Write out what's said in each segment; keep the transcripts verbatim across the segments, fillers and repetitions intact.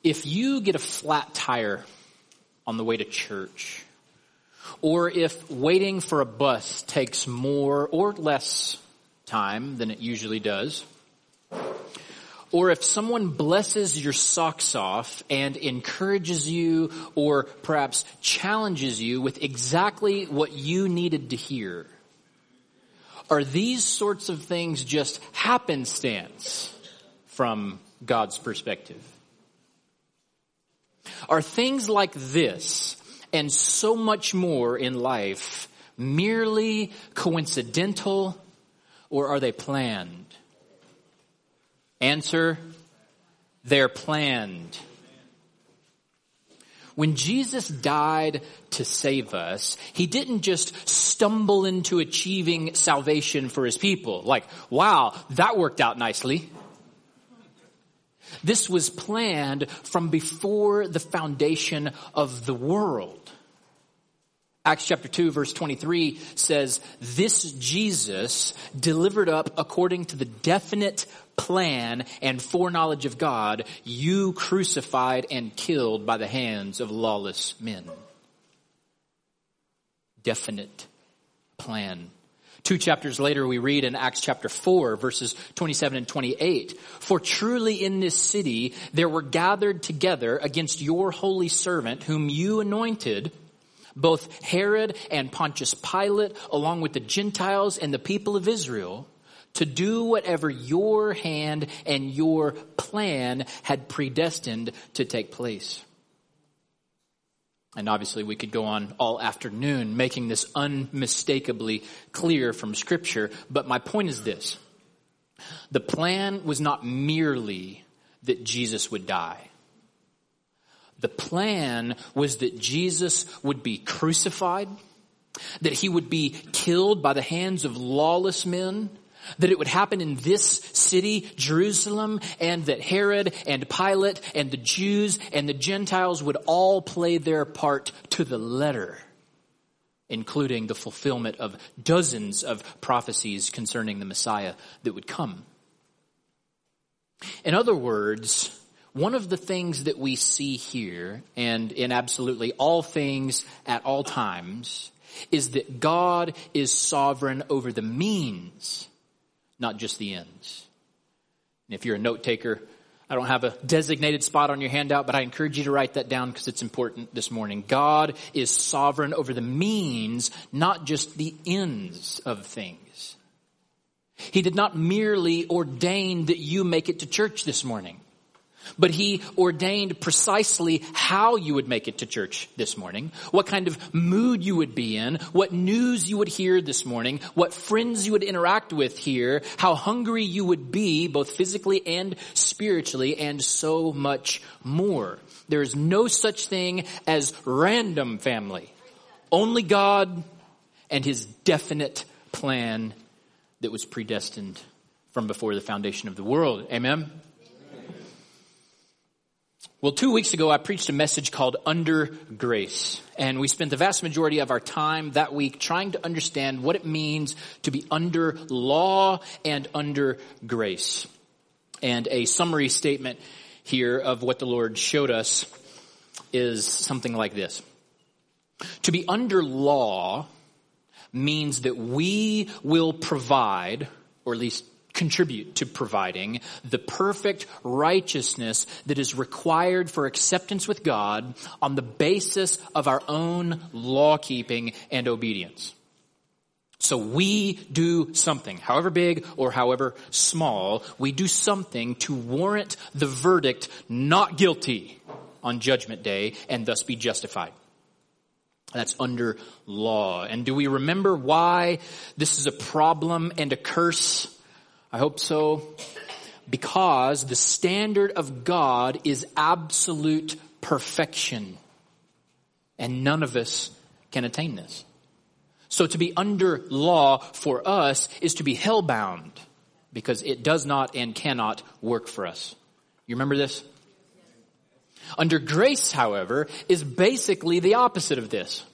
If you get a flat tire on the way to church, or if waiting for a bus takes more or less time than it usually does, or if someone blesses your socks off and encourages you or perhaps challenges you with exactly what you needed to hear, are these sorts of things just happenstance from God's perspective? Are things like this and so much more in life merely coincidental, or are they planned? Answer, they're planned. When Jesus died to save us, he didn't just stumble into achieving salvation for his people. Like, wow, that worked out nicely. This was planned from before the foundation of the world. Acts chapter two verse twenty-three says, this Jesus delivered up according to the definite plan and foreknowledge of God, you crucified and killed by the hands of lawless men. Definite plan. Two chapters later, we read in Acts chapter four, verses twenty-seven and twenty-eight, for truly in this city there were gathered together against your holy servant whom you anointed, both Herod and Pontius Pilate, along with the Gentiles and the people of Israel, to do whatever your hand and your plan had predestined to take place. And obviously we could go on all afternoon making this unmistakably clear from Scripture, but my point is this. The plan was not merely that Jesus would die. The plan was that Jesus would be crucified, that he would be killed by the hands of lawless men, that it would happen in this city, Jerusalem, and that Herod and Pilate and the Jews and the Gentiles would all play their part to the letter, including the fulfillment of dozens of prophecies concerning the Messiah that would come. In other words, one of the things that we see here, and in absolutely all things at all times, is that God is sovereign over the means, not just the ends. And if you're a note taker, I don't have a designated spot on your handout, but I encourage you to write that down because it's important this morning. God is sovereign over the means, not just the ends of things. He did not merely ordain that you make it to church this morning, but he ordained precisely how you would make it to church this morning, what kind of mood you would be in, what news you would hear this morning, what friends you would interact with here, how hungry you would be, both physically and spiritually, and so much more. There is no such thing as random family. Only God and his definite plan that was predestined from before the foundation of the world. Amen? Well, two weeks ago, I preached a message called Under Grace, and we spent the vast majority of our time that week trying to understand what it means to be under law and under grace. And a summary statement here of what the Lord showed us is something like this. To be under law means that we will provide, or at least contribute to providing, the perfect righteousness that is required for acceptance with God on the basis of our own law keeping and obedience. So we do something, however big or however small, we do something to warrant the verdict not guilty on Judgment Day and thus be justified. That's under law. And do we remember why this is a problem and a curse? I hope so. Because the standard of God is absolute perfection. And none of us can attain this. So to be under law for us is to be hellbound. Because it does not and cannot work for us. You remember this? Under grace, however, is basically the opposite of this.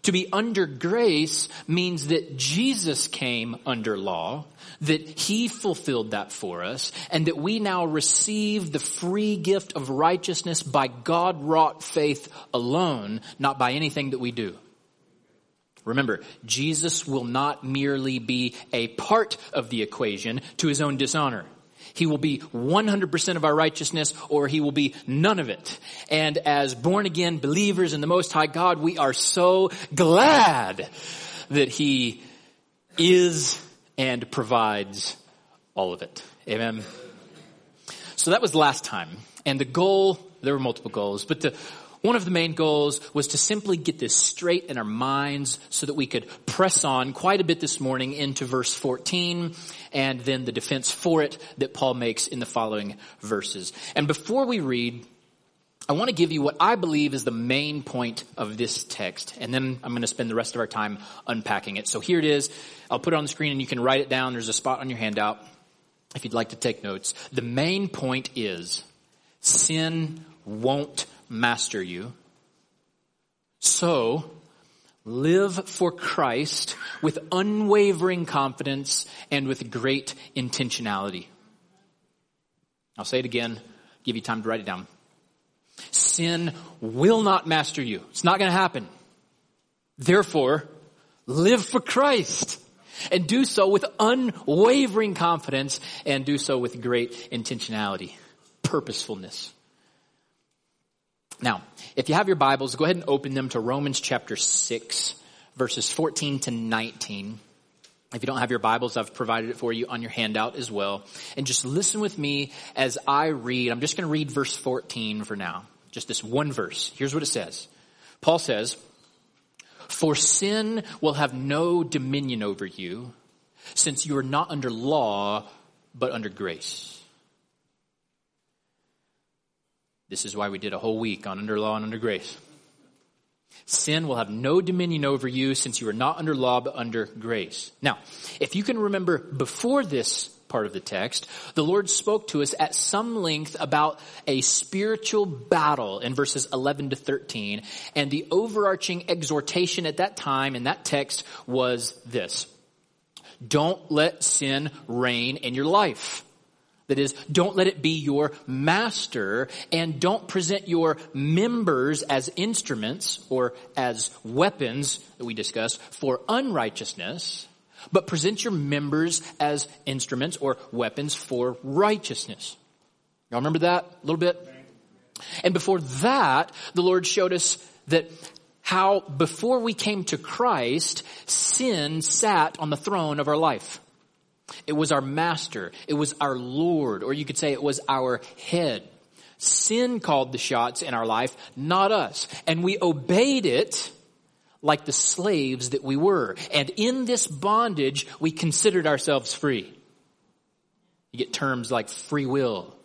To be under grace means that Jesus came under law, that he fulfilled that for us, and that we now receive the free gift of righteousness by God-wrought faith alone, not by anything that we do. Remember, Jesus will not merely be a part of the equation to his own dishonor. He will be one hundred percent of our righteousness, or he will be none of it. And as born-again believers in the Most High God, we are so glad that he is and provides all of it. Amen. So that was last time. And the goal, there were multiple goals, but the one of the main goals was to simply get this straight in our minds so that we could press on quite a bit this morning into verse fourteen and then the defense for it that Paul makes in the following verses. And before we read, I want to give you what I believe is the main point of this text, and then I'm going to spend the rest of our time unpacking it. So here it is. I'll put it on the screen and you can write it down. There's a spot on your handout if you'd like to take notes. The main point is sin won't master you. So live for Christ with unwavering confidence and with great intentionality. I'll say it again, give you time to write it down. Sin will not master you. It's not going to happen. Therefore, live for Christ and do so with unwavering confidence and do so with great intentionality, purposefulness. Now, if you have your Bibles, go ahead and open them to Romans chapter six, verses fourteen to nineteen. If you don't have your Bibles, I've provided it for you on your handout as well. And just listen with me as I read. I'm just going to read verse fourteen for now. Just this one verse. Here's what it says. Paul says, "For sin will have no dominion over you, since you are not under law, but under grace." This is why we did a whole week on under law and under grace. Sin will have no dominion over you since you are not under law but under grace. Now, if you can remember before this part of the text, the Lord spoke to us at some length about a spiritual battle in verses eleven to thirteen. And the overarching exhortation at that time in that text was this: don't let sin reign in your life. That is, don't let it be your master, and don't present your members as instruments or as weapons that we discussed for unrighteousness, but present your members as instruments or weapons for righteousness. Y'all remember that a little bit? And before that, the Lord showed us that how before we came to Christ, sin sat on the throne of our life. It was our master. It was our Lord, or you could say it was our head. Sin called the shots in our life, not us. And we obeyed it like the slaves that we were. And in this bondage, we considered ourselves free. You get terms like free will.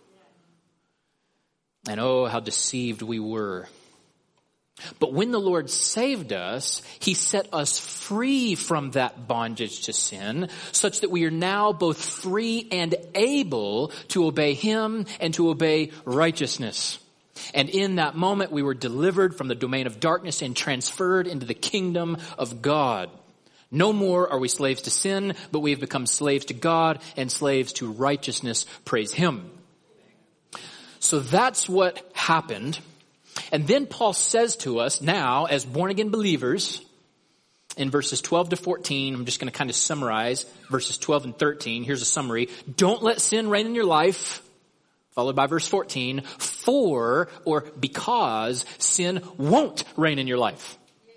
And oh, how deceived we were. But when the Lord saved us, he set us free from that bondage to sin, such that we are now both free and able to obey him and to obey righteousness. And in that moment, we were delivered from the domain of darkness and transferred into the kingdom of God. No more are we slaves to sin, but we have become slaves to God and slaves to righteousness. Praise him. So that's what happened. And then Paul says to us now, as born-again believers, in verses twelve to fourteen, I'm just going to kind of summarize verses twelve and thirteen. Here's a summary. Don't let sin reign in your life, followed by verse fourteen, for or because sin won't reign in your life.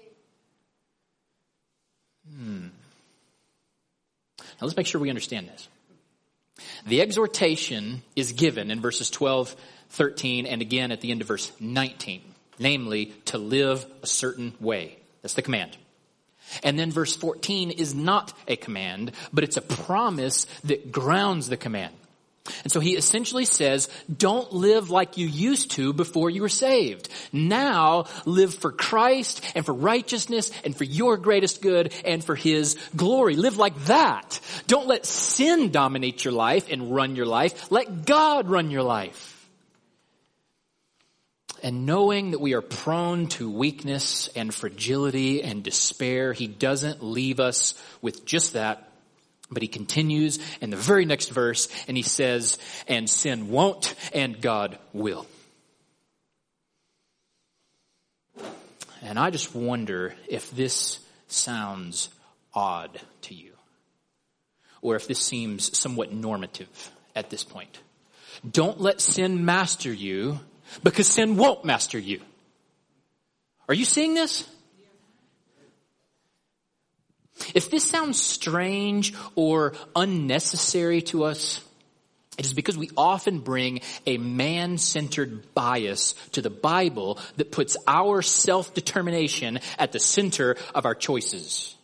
Hmm. Now let's make sure we understand this. The exhortation is given in verses twelve, thirteen, and again at the end of verse nineteen, namely to live a certain way. That's the command. And then verse fourteen is not a command, but it's a promise that grounds the command. And so he essentially says, don't live like you used to before you were saved. Now live for Christ and for righteousness and for your greatest good and for his glory. Live like that. Don't let sin dominate your life and run your life. Let God run your life. And knowing that we are prone to weakness and fragility and despair, he doesn't leave us with just that, but he continues in the very next verse and he says, and sin won't and God will. And I just wonder if this sounds odd to you, or if this seems somewhat normative at this point. Don't let sin master you, because sin won't master you. Are you seeing this? If this sounds strange or unnecessary to us, it is because we often bring a man-centered bias to the Bible that puts our self-determination at the center of our choices.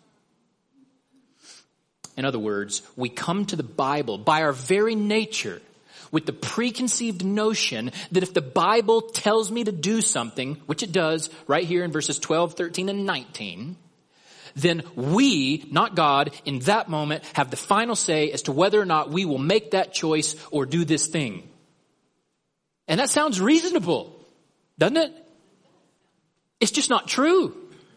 In other words, we come to the Bible by our very nature with the preconceived notion that if the Bible tells me to do something, which it does right here in verses twelve, thirteen, and nineteen, then we, not God, in that moment have the final say as to whether or not we will make that choice or do this thing. And that sounds reasonable, doesn't it? It's just not true.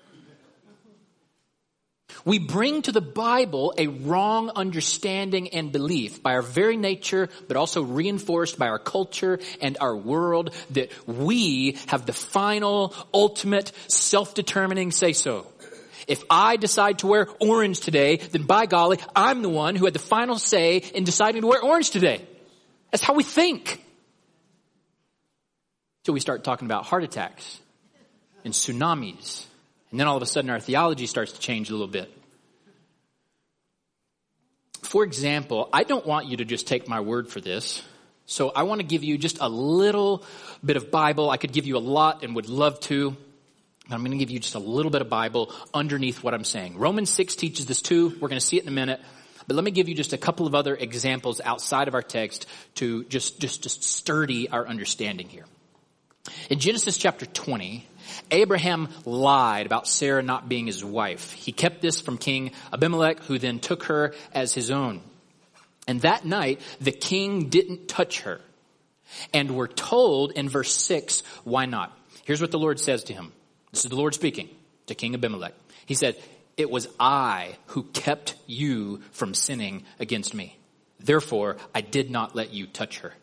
We bring to the Bible a wrong understanding and belief by our very nature, but also reinforced by our culture and our world, that we have the final, ultimate, self-determining say-so. If I decide to wear orange today, then by golly, I'm the one who had the final say in deciding to wear orange today. That's how we think. Till we start talking about heart attacks and tsunamis. And then all of a sudden our theology starts to change a little bit. For example, I don't want you to just take my word for this. So I want to give you just a little bit of Bible. I could give you a lot and would love to. But I'm going to give you just a little bit of Bible underneath what I'm saying. Romans six teaches this too. We're going to see it in a minute. But let me give you just a couple of other examples outside of our text to just, just, just sturdy our understanding here. In Genesis chapter twenty, Abraham lied about Sarah not being his wife. He kept this from King Abimelech, who then took her as his own. And that night, the king didn't touch her. And we're told in verse six, why not? Here's what the Lord says to him. This is the Lord speaking to King Abimelech. He said, it was I who kept you from sinning against me. Therefore, I did not let you touch her.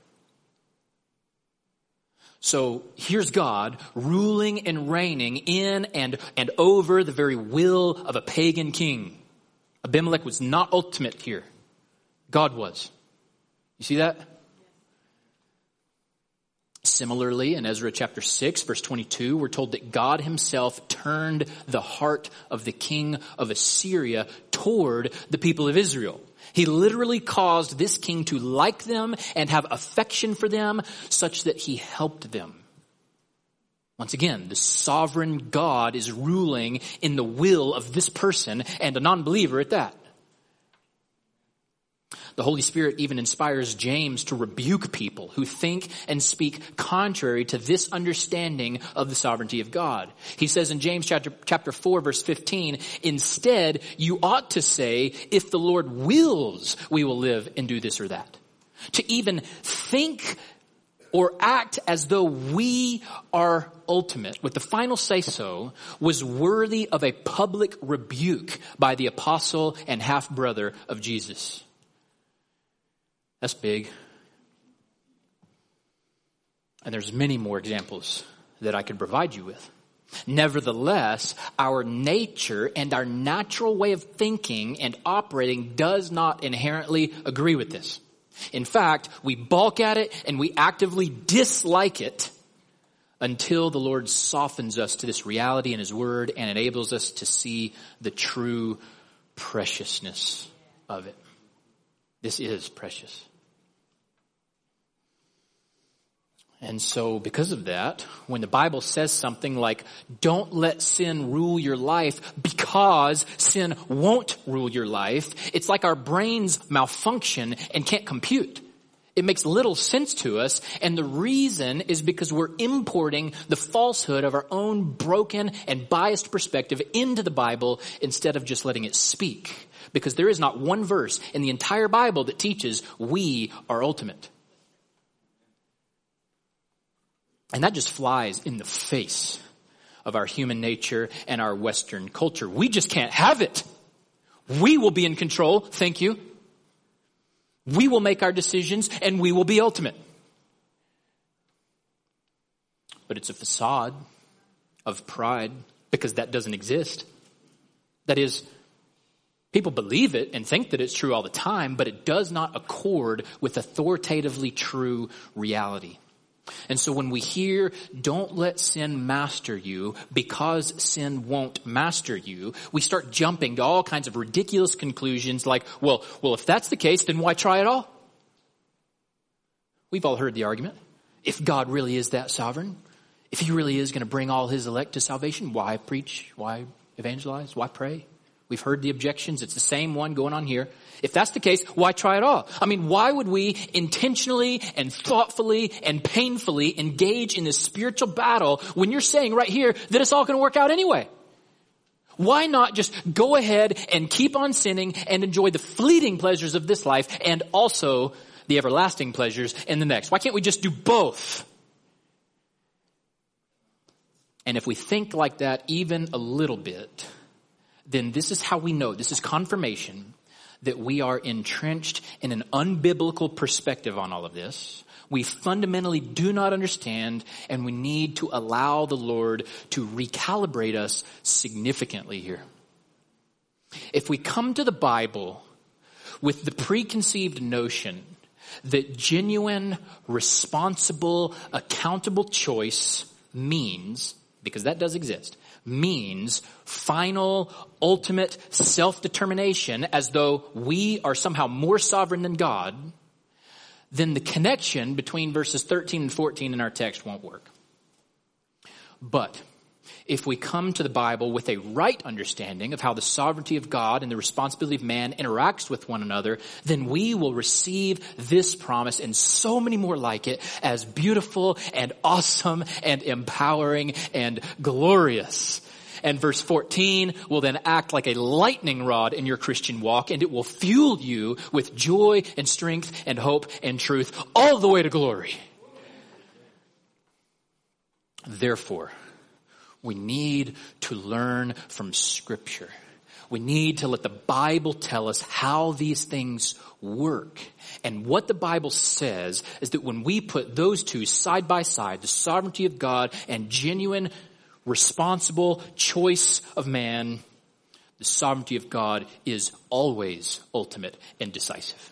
So here's God ruling and reigning in and, and over the very will of a pagan king. Abimelech was not ultimate here. God was. You see that? Similarly, in Ezra chapter six, verse twenty-two, we're told that God himself turned the heart of the king of Assyria toward the people of Israel. He literally caused this king to like them and have affection for them such that he helped them. Once again, the sovereign God is ruling in the will of this person and a non-believer at that. The Holy Spirit even inspires James to rebuke people who think and speak contrary to this understanding of the sovereignty of God. He says in James chapter, chapter four, verse fifteen, instead, you ought to say, if the Lord wills, we will live and do this or that. To even think or act as though we are ultimate, with the final say-so, was worthy of a public rebuke by the apostle and half-brother of Jesus. That's big. And there's many more examples that I could provide you with. Nevertheless, our nature and our natural way of thinking and operating does not inherently agree with this. In fact, we balk at it and we actively dislike it until the Lord softens us to this reality in his word and enables us to see the true preciousness of it. This is precious. And so because of that, when the Bible says something like, don't let sin rule your life because sin won't rule your life, it's like our brains malfunction and can't compute. It makes little sense to us, and the reason is because we're importing the falsehood of our own broken and biased perspective into the Bible instead of just letting it speak. Because there is not one verse in the entire Bible that teaches we are ultimate. And that just flies in the face of our human nature and our Western culture. We just can't have it. We will be in control. Thank you. We will make our decisions and we will be ultimate. But it's a facade of pride because that doesn't exist. That is, people believe it and think that it's true all the time, but it does not accord with authoritatively true reality. And so when we hear, don't let sin master you because sin won't master you, we start jumping to all kinds of ridiculous conclusions like, well, well, if that's the case, then why try at all? We've all heard the argument. If God really is that sovereign, if he really is going to bring all his elect to salvation, why preach? Why evangelize? Why pray? We've heard the objections. It's the same one going on here. If that's the case, why try at all? I mean, why would we intentionally and thoughtfully and painfully engage in this spiritual battle when you're saying right here that it's all going to work out anyway? Why not just go ahead and keep on sinning and enjoy the fleeting pleasures of this life and also the everlasting pleasures in the next? Why can't we just do both? And if we think like that even a little bit, then this is how we know, this is confirmation that we are entrenched in an unbiblical perspective on all of this. We fundamentally do not understand, and we need to allow the Lord to recalibrate us significantly here. If we come to the Bible with the preconceived notion that genuine, responsible, accountable choice means, because that does exist, means final, ultimate self-determination as though we are somehow more sovereign than God, then the connection between verses thirteen and fourteen in our text won't work. But if we come to the Bible with a right understanding of how the sovereignty of God and the responsibility of man interacts with one another, then we will receive this promise and so many more like it as beautiful and awesome and empowering and glorious. And verse fourteen will then act like a lightning rod in your Christian walk, and it will fuel you with joy and strength and hope and truth all the way to glory. Therefore, we need to learn from Scripture. We need to let the Bible tell us how these things work. And what the Bible says is that when we put those two side by side, the sovereignty of God and genuine, responsible choice of man, the sovereignty of God is always ultimate and decisive.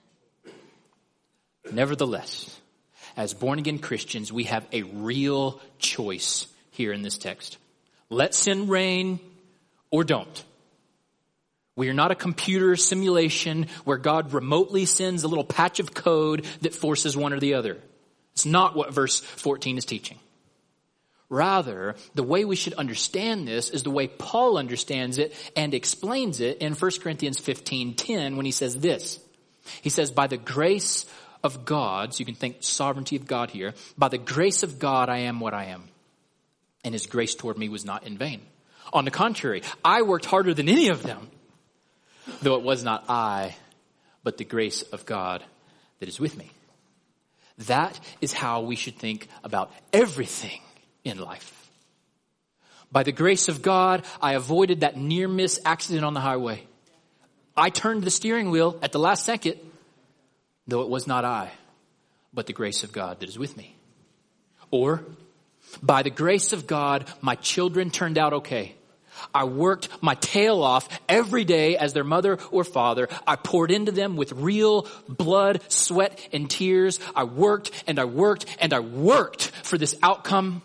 Nevertheless, as born-again Christians, we have a real choice here in this text. Let sin reign or don't. We are not a computer simulation where God remotely sends a little patch of code that forces one or the other. It's not what verse fourteen is teaching. Rather, the way we should understand this is the way Paul understands it and explains it in First Corinthians fifteen ten when he says this. He says, by the grace of God, so you can think sovereignty of God here, by the grace of God I am what I am. And his grace toward me was not in vain. On the contrary, I worked harder than any of them, though it was not I, but the grace of God that is with me. That is how we should think about everything in life. By the grace of God, I avoided that near-miss accident on the highway. I turned the steering wheel at the last second, though it was not I, but the grace of God that is with me. Or, by the grace of God, my children turned out okay. I worked my tail off every day as their mother or father. I poured into them with real blood, sweat, and tears. I worked and I worked and I worked for this outcome,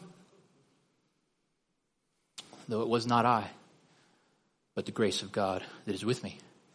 though it was not I, but the grace of God that is with me.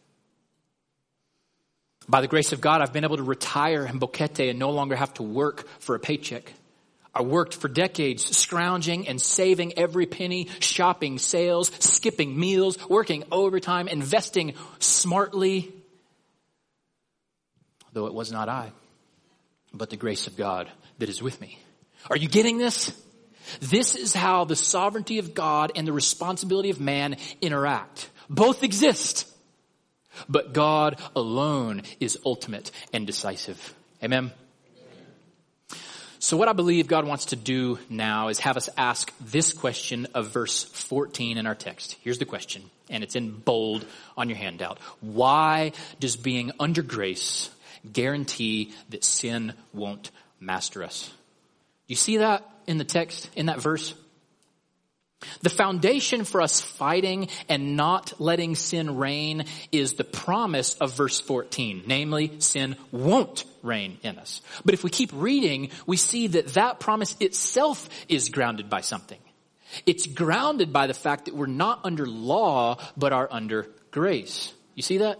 By the grace of God, I've been able to retire in Boquete and no longer have to work for a paycheck. I worked for decades scrounging and saving every penny, shopping, sales, skipping meals, working overtime, investing smartly, though it was not I, but the grace of God that is with me. Are you getting this? This is how the sovereignty of God and the responsibility of man interact. Both exist, but God alone is ultimate and decisive. Amen. So what I believe God wants to do now is have us ask this question of verse fourteen in our text. Here's the question, and it's in bold on your handout. Why does being under grace guarantee that sin won't master us? Do you see that in the text, in that verse? The foundation for us fighting and not letting sin reign is the promise of verse fourteen. Namely, sin won't reign in us. But if we keep reading, we see that that promise itself is grounded by something. It's grounded by the fact that we're not under law, but are under grace. You see that?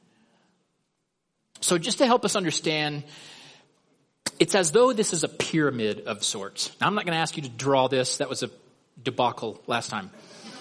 So just to help us understand, it's as though this is a pyramid of sorts. Now, I'm not going to ask you to draw this. That was a debacle last time.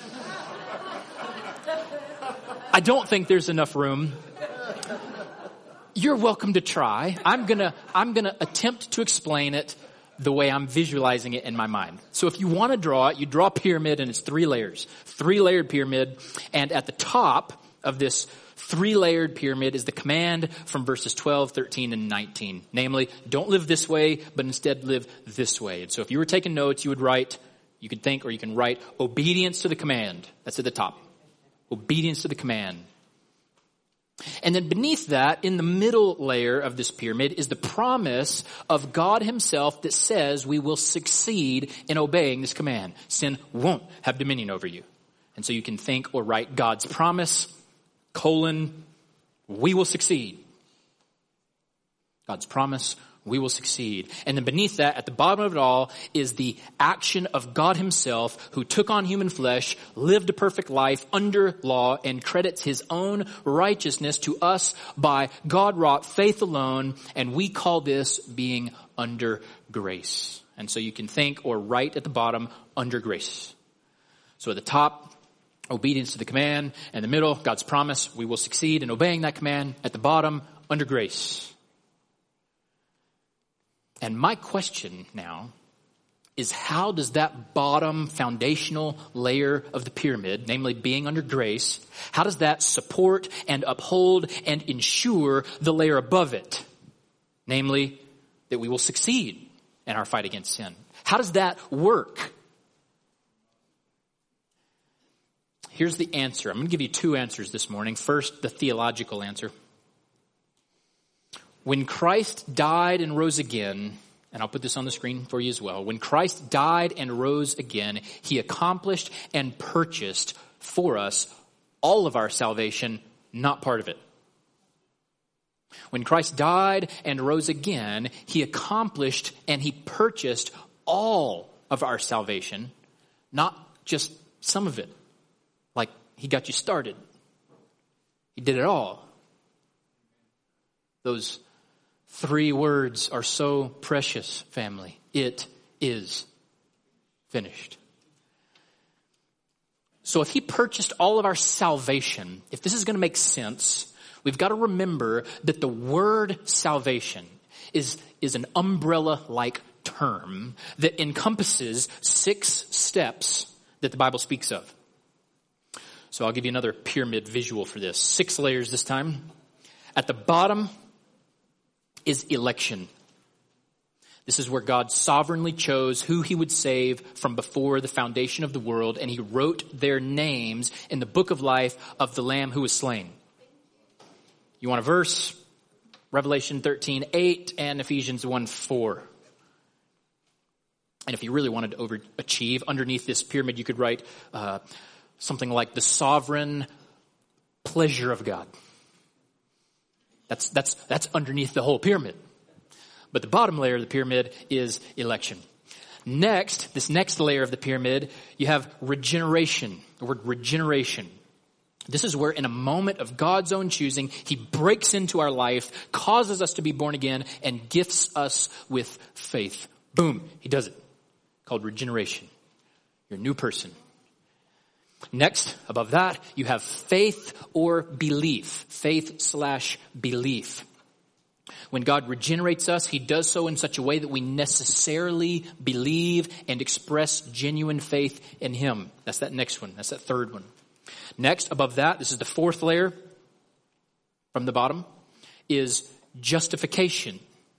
I don't think there's enough room. You're welcome to try. I'm gonna, I'm gonna attempt to explain it the way I'm visualizing it in my mind. So if you want to draw it, you draw a pyramid and it's three layers. Three layered pyramid. And at the top of this three layered pyramid is the command from verses twelve, thirteen, and nineteen. Namely, don't live this way, but instead live this way. And so if you were taking notes, you would write, you could think or you can write obedience to the command. That's at the top. Obedience to the command. And then beneath that, in the middle layer of this pyramid, is the promise of God himself that says we will succeed in obeying this command. Sin won't have dominion over you. And so you can think or write God's promise, colon, we will succeed. God's promise, we will succeed. And then beneath that, at the bottom of it all, is the action of God himself who took on human flesh, lived a perfect life under law, and credits his own righteousness to us by God-wrought faith alone. And we call this being under grace. And so you can think or write at the bottom, under grace. So at the top, obedience to the command. In the middle, God's promise, we will succeed in obeying that command. At the bottom, under grace. And my question now is, how does that bottom foundational layer of the pyramid, namely being under grace, how does that support and uphold and ensure the layer above it? Namely, that we will succeed in our fight against sin. How does that work? Here's the answer. I'm going to give you two answers this morning. First, the theological answer. When Christ died and rose again, and I'll put this on the screen for you as well. When Christ died and rose again, he accomplished and purchased for us all of our salvation, not part of it. When Christ died and rose again, he accomplished and he purchased all of our salvation, not just some of it. Like he got you started. He did it all. Those three words are so precious, family. It is finished. So if he purchased all of our salvation, if this is going to make sense, we've got to remember that the word salvation is, is an umbrella-like term that encompasses six steps that the Bible speaks of. So I'll give you another pyramid visual for this. Six layers this time. At the bottom is election. This is where God sovereignly chose who he would save from before the foundation of the world, and he wrote their names in the book of life of the Lamb who was slain. You want a verse? Revelation thirteen eight and Ephesians one four. And if you really wanted to overachieve, underneath this pyramid you could write uh, something like the sovereign pleasure of God. That's, that's, that's underneath the whole pyramid. But the bottom layer of the pyramid is election. Next, this next layer of the pyramid, you have regeneration. The word regeneration. This is where in a moment of God's own choosing, he breaks into our life, causes us to be born again, and gifts us with faith. Boom, he does it. Called regeneration. You're a new person. Next, above that, you have faith or belief. Faith slash belief. When God regenerates us, he does so in such a way that we necessarily believe and express genuine faith in him. That's that next one. That's that third one. Next, above that, this is the fourth layer from the bottom, is justification.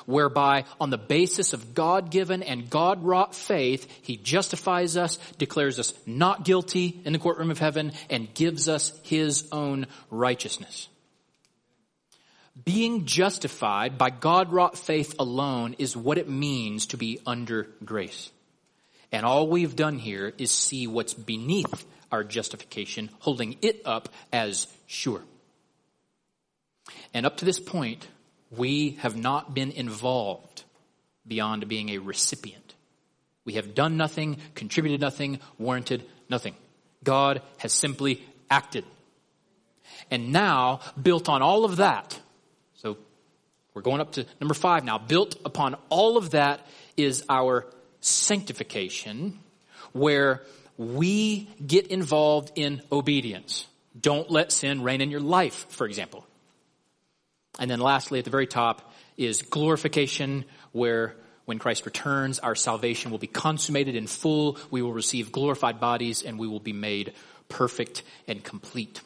whereby on the basis of God-given and God-wrought faith, he justifies us, declares us not guilty in the courtroom of heaven, and gives us his own righteousness. Being justified by God-wrought faith alone is what it means to be under grace. And all we've done here is see what's beneath our justification, holding it up as sure. And up to this point, we have not been involved beyond being a recipient. We have done nothing, contributed nothing, warranted nothing. God has simply acted. And now, built on all of that, so we're going up to number five now, built upon all of that is our sanctification, where we get involved in obedience. Don't let sin reign in your life, for example. And then lastly, at the very top is glorification, where when Christ returns, our salvation will be consummated in full. We will receive glorified bodies and we will be made perfect and complete.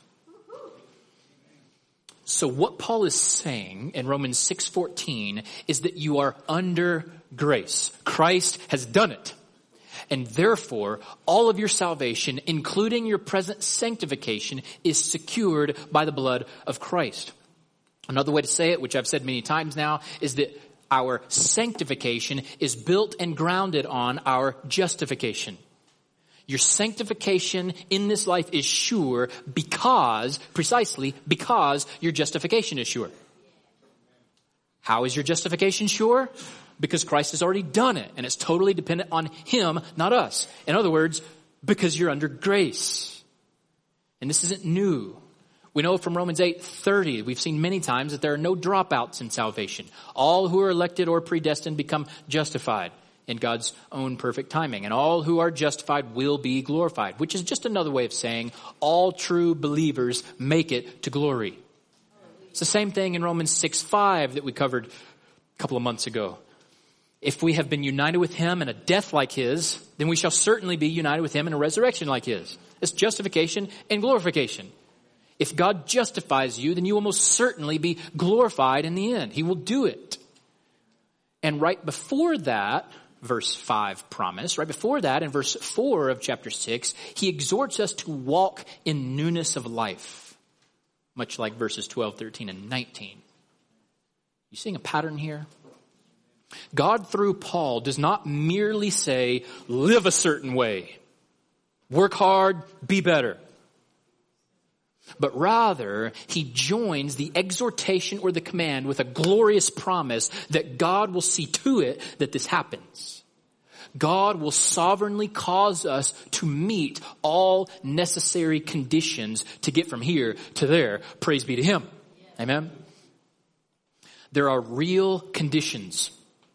So what Paul is saying in Romans six fourteen is that you are under grace. Christ has done it. And therefore, all of your salvation, including your present sanctification, is secured by the blood of Christ. Another way to say it, which I've said many times now, is that our sanctification is built and grounded on our justification. Your sanctification in this life is sure because, precisely because your justification is sure. How is your justification sure? Because Christ has already done it, and it's totally dependent on him, not us. In other words, because you're under grace. And this isn't new. We know from Romans eight thirty, we've seen many times that there are no dropouts in salvation. All who are elected or predestined become justified in God's own perfect timing. And all who are justified will be glorified, which is just another way of saying all true believers make it to glory. It's the same thing in Romans six five that we covered a couple of months ago. If we have been united with him in a death like his, then we shall certainly be united with him in a resurrection like his. It's justification and glorification. If God justifies you, then you will most certainly be glorified in the end. He will do it. And right before that, verse five promise, right before that in verse four of chapter six, he exhorts us to walk in newness of life, much like verses twelve, thirteen, and nineteen. You seeing a pattern here? God, through Paul, does not merely say, live a certain way, work hard, be better. But rather, he joins the exhortation or the command with a glorious promise that God will see to it that this happens. God will sovereignly cause us to meet all necessary conditions to get from here to there. Praise be to him. Amen. There are real conditions.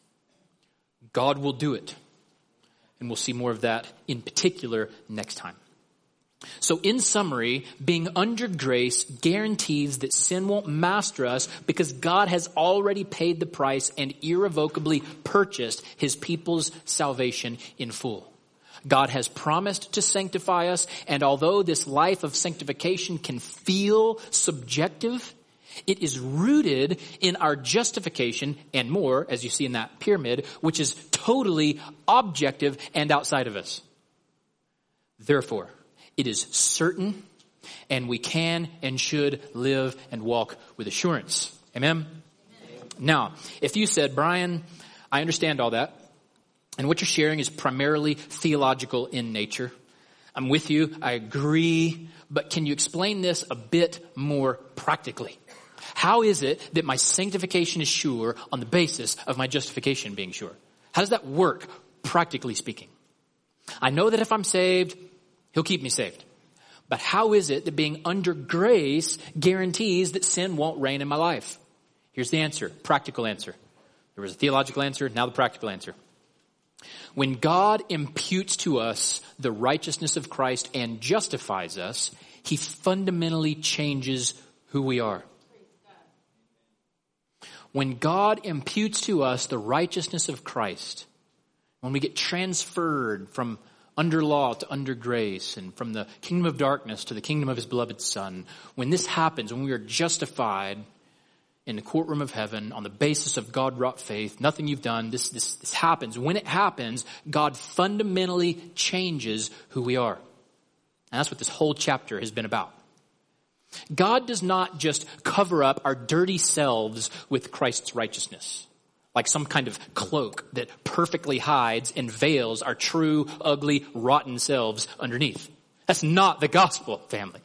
God will do it. And we'll see more of that in particular next time. So in summary, being under grace guarantees that sin won't master us because God has already paid the price and irrevocably purchased his people's salvation in full. God has promised to sanctify us, and although this life of sanctification can feel subjective, it is rooted in our justification and more, as you see in that pyramid, which is totally objective and outside of us. Therefore, it is certain, and we can and should live and walk with assurance. Amen? Amen? Now, if you said, Brian, I understand all that, and what you're sharing is primarily theological in nature. I'm with you. I agree. But can you explain this a bit more practically? How is it that my sanctification is sure on the basis of my justification being sure? How does that work, practically speaking? I know that if I'm saved, he'll keep me saved. But how is it that being under grace guarantees that sin won't reign in my life? Here's the answer, practical answer. There was a theological answer, now the practical answer. When God imputes to us the righteousness of Christ and justifies us, he fundamentally changes who we are. When God imputes to us the righteousness of Christ, when we get transferred from under law to under grace, and from the kingdom of darkness to the kingdom of his beloved Son, when this happens, when we are justified in the courtroom of heaven on the basis of God-wrought faith. Nothing you've done. This, this, this happens. When it happens, God fundamentally changes who we are. And that's what this whole chapter has been about. God does not just cover up our dirty selves with Christ's righteousness, like some kind of cloak that perfectly hides and veils our true, ugly, rotten selves underneath. That's not the gospel, family.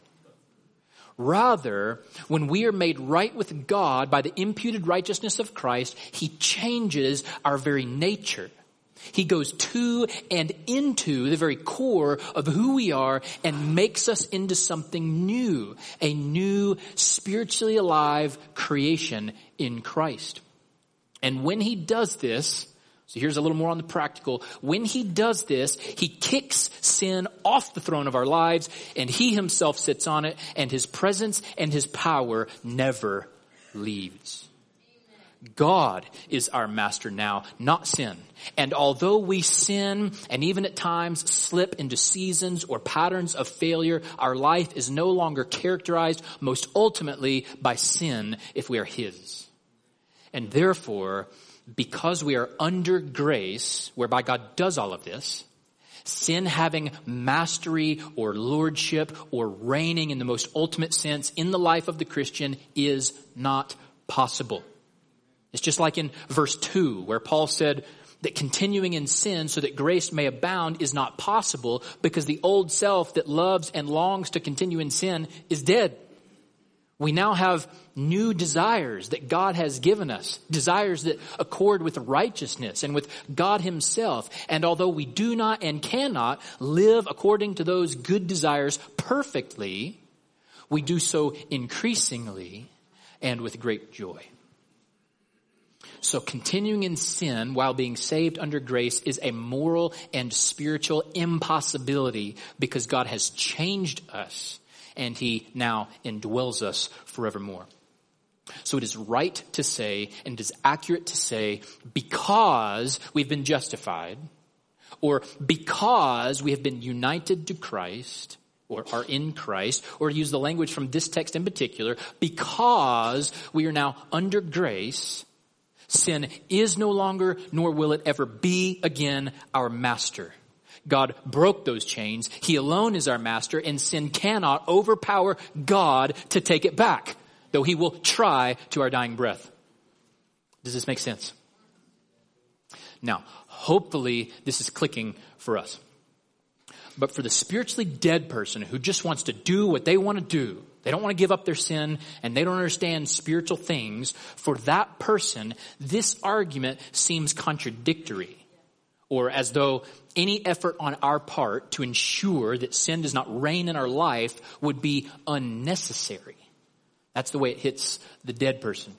Rather, when we are made right with God by the imputed righteousness of Christ, he changes our very nature. He goes to and into the very core of who we are and makes us into something new, a new spiritually alive creation in Christ. And when he does this, so here's a little more on the practical. When he does this, he kicks sin off the throne of our lives and he himself sits on it, and his presence and his power never leaves. God is our master now, not sin. And although we sin and even at times slip into seasons or patterns of failure, our life is no longer characterized most ultimately by sin if we are his. And therefore, because we are under grace, whereby God does all of this, sin having mastery or lordship or reigning in the most ultimate sense in the life of the Christian is not possible. It's just like in verse two, where Paul said that continuing in sin so that grace may abound is not possible because the old self that loves and longs to continue in sin is dead. We now have new desires that God has given us, desires that accord with righteousness and with God himself. And although we do not and cannot live according to those good desires perfectly, we do so increasingly and with great joy. So continuing in sin while being saved under grace is a moral and spiritual impossibility because God has changed us and he now indwells us forevermore. So it is right to say, and it is accurate to say, because we've been justified, or because we have been united to Christ, or are in Christ, or to use the language from this text in particular, because we are now under grace, sin is no longer, nor will it ever be again, our master. God broke those chains. He alone is our master, and sin cannot overpower God to take it back, though he will try to our dying breath. Does this make sense? Now, hopefully this is clicking for us. But for the spiritually dead person who just wants to do what they want to do, they don't want to give up their sin, and they don't understand spiritual things, for that person, this argument seems contradictory. Or as though any effort on our part to ensure that sin does not reign in our life would be unnecessary. That's the way it hits the dead person.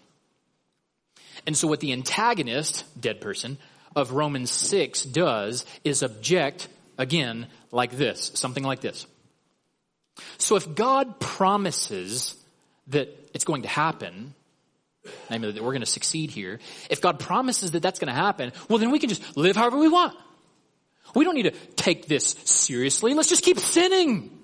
And so what the antagonist, dead person, of Romans six does is object, again, like this, something like this. So if God promises that it's going to happen, namely that we're going to succeed here, if God promises that that's going to happen, well then we can just live however we want. We don't need to take this seriously. Let's just keep sinning.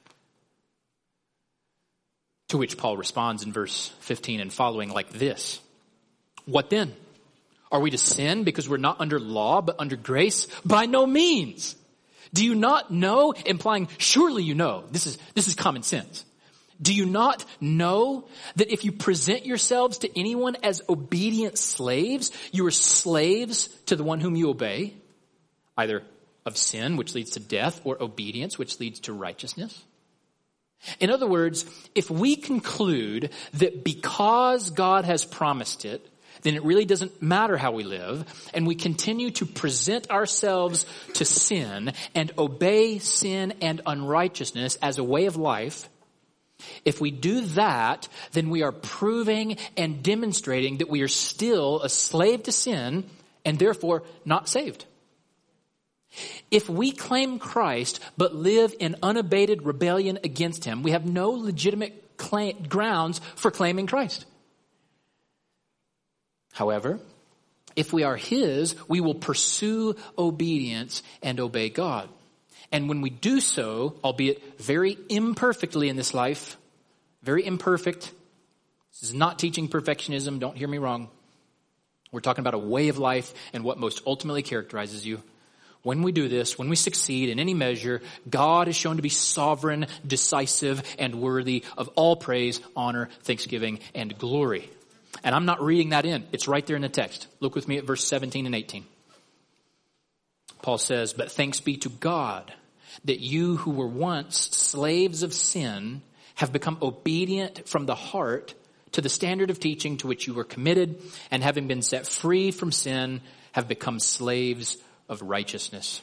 To which Paul responds in verse fifteen and following like this. What then? Are we to sin because we're not under law but under grace? By no means. Do you not know? Implying, surely you know. This is, this is common sense. Do you not know that if you present yourselves to anyone as obedient slaves, you are slaves to the one whom you obey, either of sin, which leads to death, or obedience, which leads to righteousness? In other words, if we conclude that because God has promised it, then it really doesn't matter how we live, and we continue to present ourselves to sin and obey sin and unrighteousness as a way of life, if we do that, then we are proving and demonstrating that we are still a slave to sin and therefore not saved. If we claim Christ but live in unabated rebellion against him, we have no legitimate claim, grounds for claiming Christ. However, if we are his, we will pursue obedience and obey God. And when we do so, albeit very imperfectly in this life, very imperfect, This is not teaching perfectionism. Don't hear me wrong. We're talking about a way of life and what most ultimately characterizes you. When we do this, when we succeed in any measure, God is shown to be sovereign, decisive, and worthy of all praise, honor, thanksgiving, and glory. And I'm not reading that in. It's right there in the text. Look with me at verse seventeen and eighteen. Paul says, "But thanks be to God that you who were once slaves of sin have become obedient from the heart to the standard of teaching to which you were committed, and having been set free from sin, have become slaves of righteousness."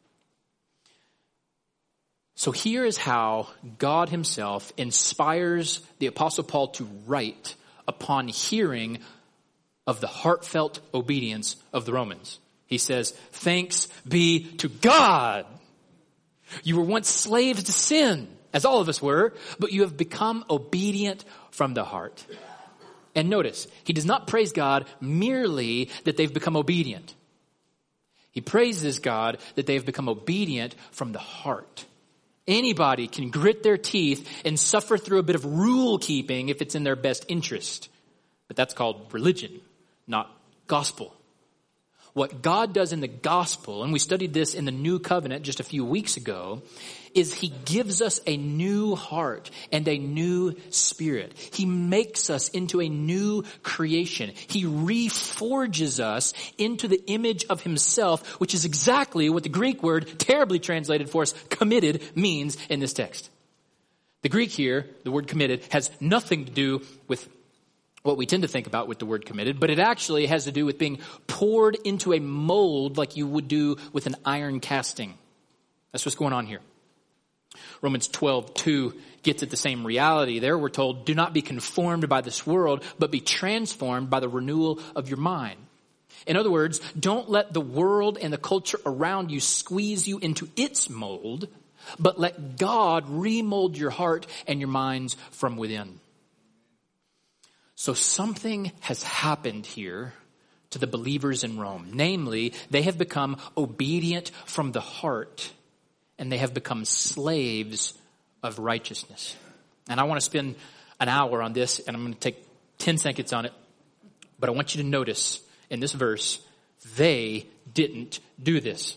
So here is how God himself inspires the Apostle Paul to write upon hearing of the heartfelt obedience of the Romans. He says, "Thanks be to God. You were once slaves to sin, as all of us were, but you have become obedient from the heart." And notice, he does not praise God merely that they've become obedient. He praises God that they have become obedient from the heart. Anybody can grit their teeth and suffer through a bit of rule keeping if it's in their best interest. But that's called religion, not gospel. What God does in the gospel, and we studied this in the new covenant just a few weeks ago, is he gives us a new heart and a new spirit. He makes us into a new creation. He reforges us into the image of himself, which is exactly what the Greek word, terribly translated for us, committed, means in this text. The Greek here, the word committed, has nothing to do with what we tend to think about with the word committed, but it actually has to do with being poured into a mold like you would do with an iron casting. That's what's going on here. Romans twelve two gets at the same reality. There we're told, "Do not be conformed by this world, but be transformed by the renewal of your mind." In other words, don't let the world and the culture around you squeeze you into its mold, but let God remold your heart and your minds from within. So something has happened here to the believers in Rome. Namely, they have become obedient from the heart, and they have become slaves of righteousness. And I want to spend an hour on this, and I'm going to take ten seconds on it. But I want you to notice in this verse, they didn't do this.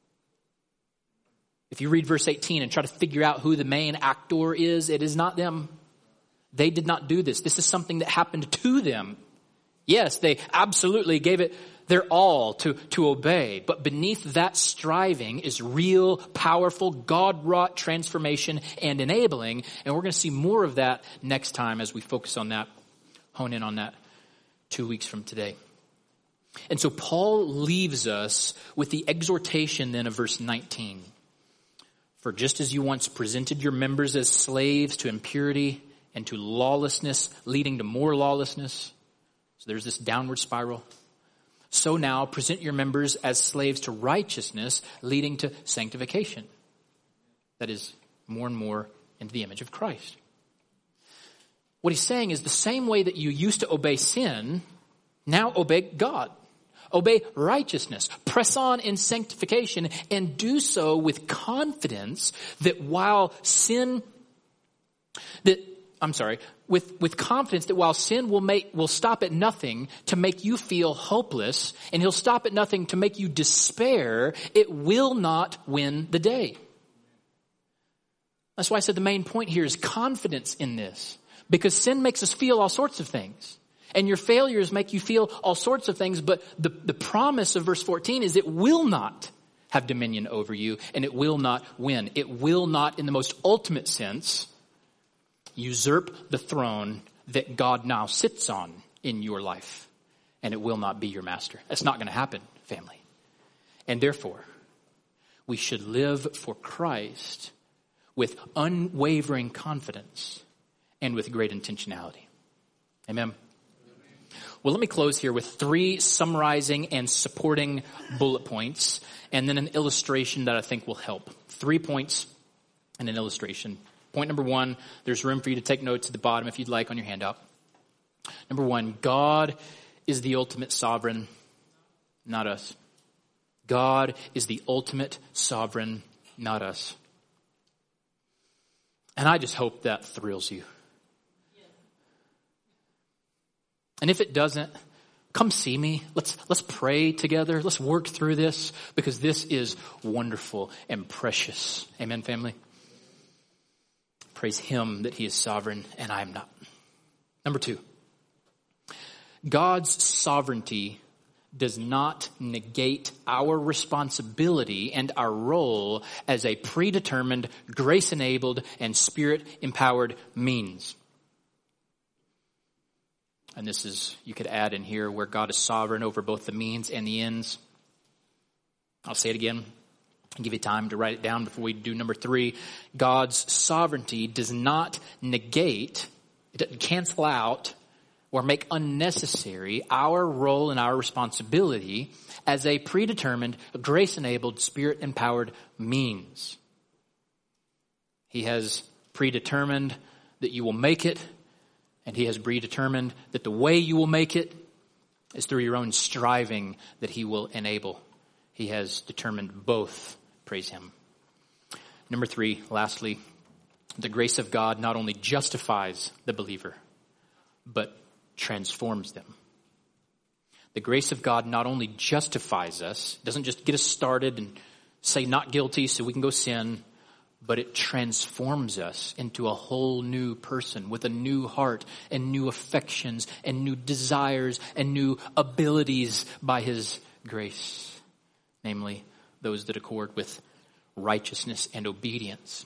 If you read verse eighteen and try to figure out who the main actor is, it is not them. They did not do this. This is something that happened to them. Yes, they absolutely gave it their all to, to obey. But beneath that striving is real, powerful, God-wrought transformation and enabling. And we're going to see more of that next time as we focus on that, hone in on that two weeks from today. And so Paul leaves us with the exhortation then of verse nineteen. "For just as you once presented your members as slaves to impurity and to lawlessness, leading to more lawlessness," so there's this downward spiral, "so now present your members as slaves to righteousness, leading to sanctification." That is, more and more into the image of Christ. What he's saying is the same way that you used to obey sin, now obey God. Obey righteousness. Press on in sanctification, and do so with confidence that while sin, that I'm sorry, with, with confidence that while sin will make, will stop at nothing to make you feel hopeless, and he'll stop at nothing to make you despair, it will not win the day. That's why I said the main point here is confidence in this. Because sin makes us feel all sorts of things. And your failures make you feel all sorts of things, but the, the promise of verse fourteen is it will not have dominion over you, and it will not win. It will not, in the most ultimate sense, usurp the throne that God now sits on in your life, and it will not be your master. That's not going to happen, family. And therefore, we should live for Christ with unwavering confidence and with great intentionality. Amen. Well, let me close here with three summarizing and supporting bullet points, and then an illustration that I think will help. Three points and an illustration. Point number one, there's room for you to take notes at the bottom if you'd like on your handout. Number one, God is the ultimate sovereign, not us. God is the ultimate sovereign, not us. And I just hope that thrills you. And if it doesn't, come see me. Let's, let's pray together. Let's work through this because this is wonderful and precious. Amen, family? Praise him that he is sovereign and I am not. Number two, God's sovereignty does not negate our responsibility and our role as a predetermined, grace-enabled, and spirit-empowered means. And this is, you could add in here, where God is sovereign over both the means and the ends. I'll say it again and give you time to write it down before we do number three. God's sovereignty does not negate, it doesn't cancel out or make unnecessary our role and our responsibility as a predetermined, grace-enabled, spirit-empowered means. He has predetermined that you will make it, and he has predetermined that the way you will make it is through your own striving that he will enable. He has determined both. Praise him. Number three, lastly, the grace of God not only justifies the believer, but transforms them. The grace of God not only justifies us, doesn't just get us started and say not guilty so we can go sin, but it transforms us into a whole new person with a new heart and new affections and new desires and new abilities by his grace, namely those that accord with righteousness and obedience.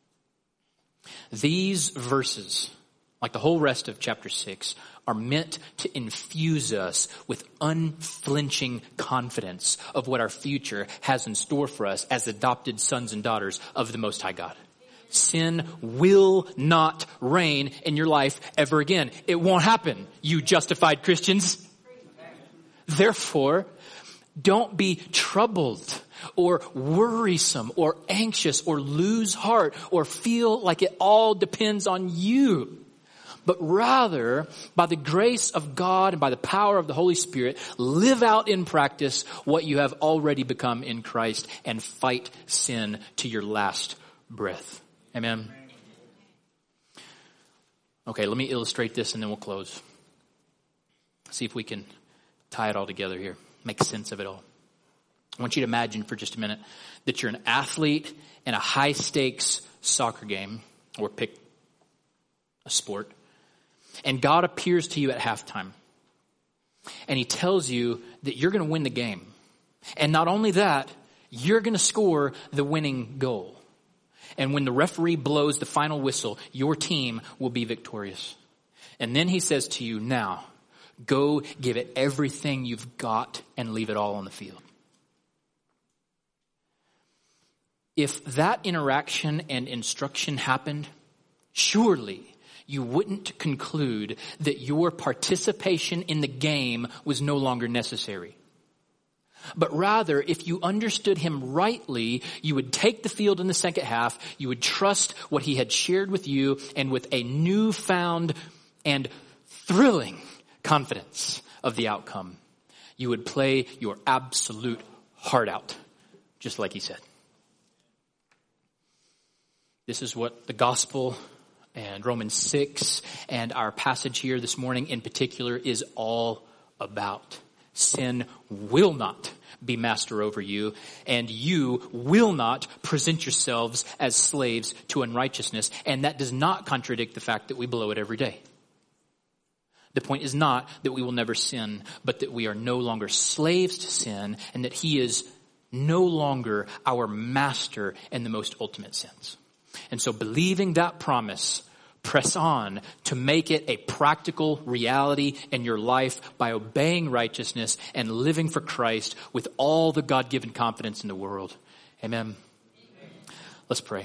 These verses, like the whole rest of chapter six, are meant to infuse us with unflinching confidence of what our future has in store for us as adopted sons and daughters of the Most High God. Sin will not reign in your life ever again. It won't happen, you justified Christians. Therefore, don't be troubled or worrisome or anxious or lose heart or feel like it all depends on you. But rather, by the grace of God and by the power of the Holy Spirit, live out in practice what you have already become in Christ and fight sin to your last breath. Amen. Okay, let me illustrate this and then we'll close. See if we can tie it all together here. Make sense of it all. I want you to imagine for just a minute that you're an athlete in a high stakes soccer game, or pick a sport. And God appears to you at halftime. And he tells you that you're going to win the game. And not only that, you're going to score the winning goal. And when the referee blows the final whistle, your team will be victorious. And then he says to you, now, go give it everything you've got and leave it all on the field. If that interaction and instruction happened, surely you wouldn't conclude that your participation in the game was no longer necessary. But rather, if you understood him rightly, you would take the field in the second half, you would trust what he had shared with you, and with a newfound and thrilling confidence of the outcome, you would play your absolute heart out, just like he said. This is what the gospel and Romans six and our passage here this morning in particular is all about. Sin will not be master over you, and you will not present yourselves as slaves to unrighteousness. And that does not contradict the fact that we blow it every day. The point is not that we will never sin, but that we are no longer slaves to sin, and that he is no longer our master in the most ultimate sense. And so believing that promise, press on to make it a practical reality in your life by obeying righteousness and living for Christ with all the God-given confidence in the world. Amen. Amen. Let's pray.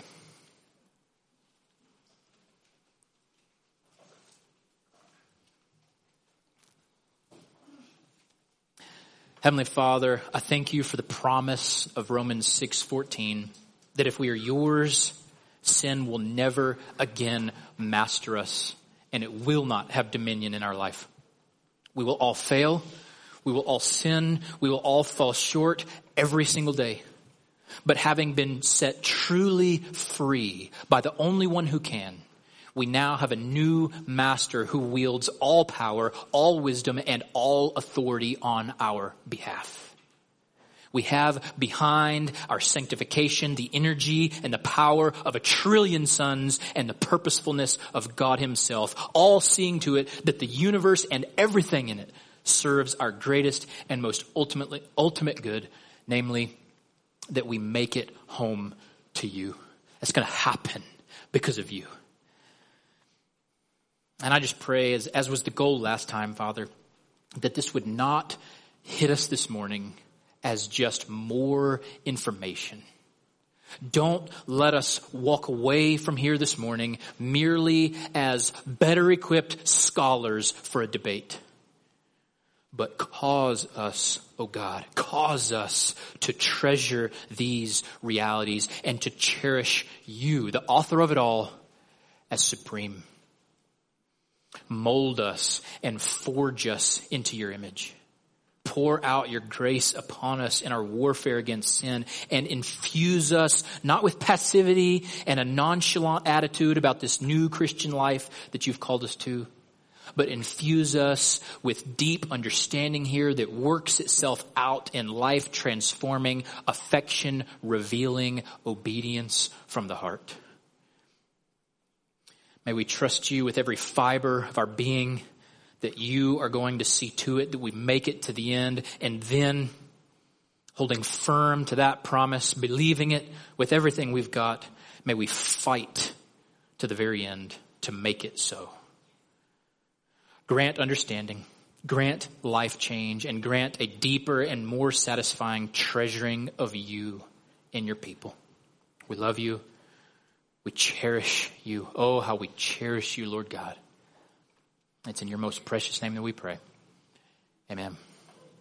Heavenly Father, I thank you for the promise of Romans six fourteen, that if we are yours, sin will never again master us, and it will not have dominion in our life. We will all fail. We will all sin. We will all fall short every single day. But having been set truly free by the only one who can, We now have a new master who wields all power, all wisdom, and all authority on our behalf. We have behind our sanctification the energy and the power of a trillion suns and the purposefulness of God himself, all seeing to it that the universe and everything in it serves our greatest and most ultimately ultimate good, namely that we make it home to you. That's going to happen because of you. And I just pray, as, as was the goal last time, Father, that this would not hit us this morning as just more information. Don't let us walk away from here this morning merely as better equipped scholars for a debate. But cause us, oh God, cause us to treasure these realities and to cherish you, the author of it all, as supreme. Mold us and forge us into your image. Pour out your grace upon us in our warfare against sin and infuse us not with passivity and a nonchalant attitude about this new Christian life that you've called us to, but infuse us with deep understanding here that works itself out in life-transforming, affection-revealing obedience from the heart. May we trust you with every fiber of our being, that you are going to see to it that we make it to the end, and then holding firm to that promise, believing it with everything we've got, may we fight to the very end to make it so. Grant understanding, grant life change, and grant a deeper and more satisfying treasuring of you in your people. We love you. We cherish you. Oh, how we cherish you, Lord God. It's in your most precious name that we pray. Amen.